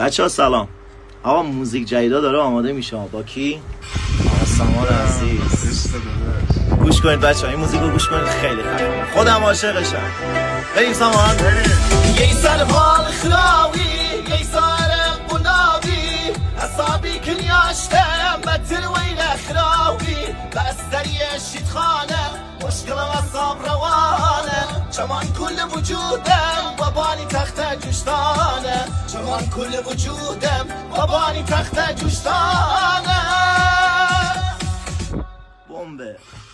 بچه ها سلام. آقا موزیک جدیدا داره آماده میشه. با کی؟ آقا سامان عزیز. گوش کنید بچه ها، این موزیک رو گوش کنید، خیلی خفنه. خودم عاشقشم. بریم سامان. یه سر حال خلاوی یه سر قلابی اصابی کنیاشتم بطر وین خلاوی بستری شید خانه مشکل اصاب روانه چمان کل وجودم بابانی تخت جشتانه چمان کل وجودم بابانی تخت جشتانه بمبه.